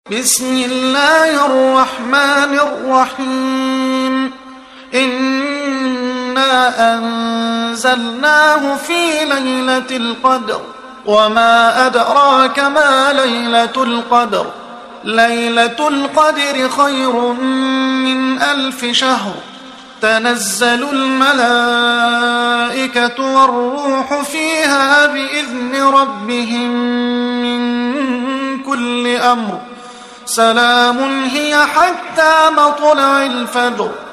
بسم الله الرحمن الرحيم إنا أنزلناه في ليلة القدر وما أدراك ما ليلة القدر ليلة القدر خير من 1000 شهر تنزل الملائكة والروح فيها بإذن ربهم من كل أمر سلام هي حتى مطلع الفجر